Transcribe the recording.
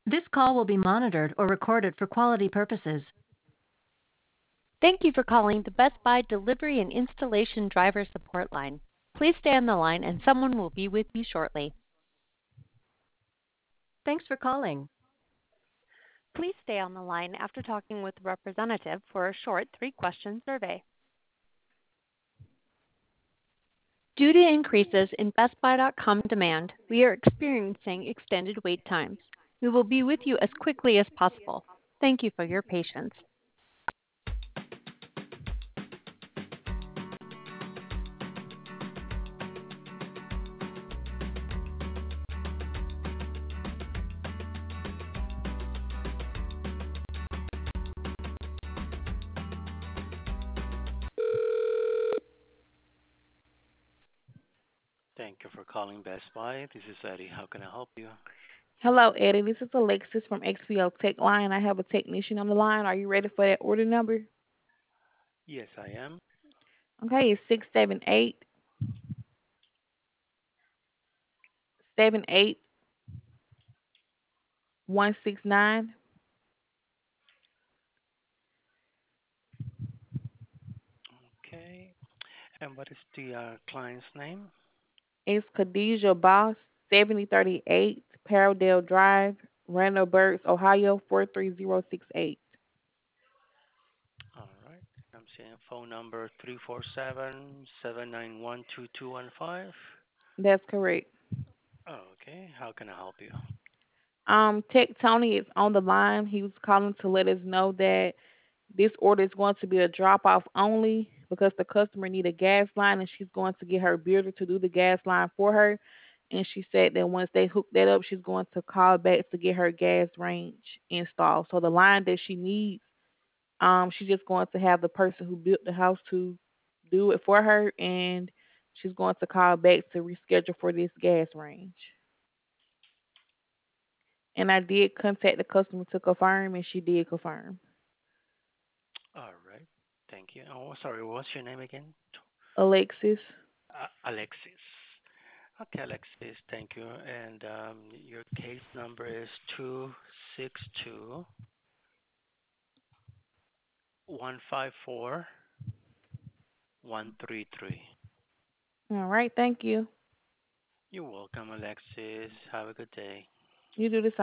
This call will be monitored or recorded for quality purposes. Thank you for calling the Best Buy Delivery and Installation Driver Support Line. Please stay on the line and someone will be with you shortly. Thanks for calling. Please stay on the line after talking with a representative for a short 3-question survey. Due to increases in BestBuy.com demand, we are experiencing extended wait times. We will be with you as quickly as possible. Thank you for your patience. Thank you for calling Best Buy. This is Eddie. How can I help you? Hello, Eddie. This is Alexis from XPO Tech Line. I have a technician on the line. Are you ready for that order number? Yes, I am. Okay, it's 678-78169. Okay. And what is the client's name? It's Khadijah Boss, 7038 Paradale Drive, Randall Burks, Ohio, 43068. All right. I'm seeing phone number 347-791-2215. That's correct. Okay. How can I help you? Tech Tony is on the line. He was calling to let us know that this order is going to be a drop off only because the customer need a gas line and she's going to get her builder to do the gas line for her. And she said that once they hook that up, she's going to call back to get her gas range installed. So the line that she needs, she's just going to have the person who built the house to do it for her, and she's going to call back to reschedule for this gas range. And I did contact the customer to confirm, and she did confirm. All right. Thank you. Oh, sorry. What's your name again? Alexis. Alexis. Okay, Alexis. Thank you. And your case number is 262-154-133. All right, thank you. You're welcome, Alexis. Have a good day. You do the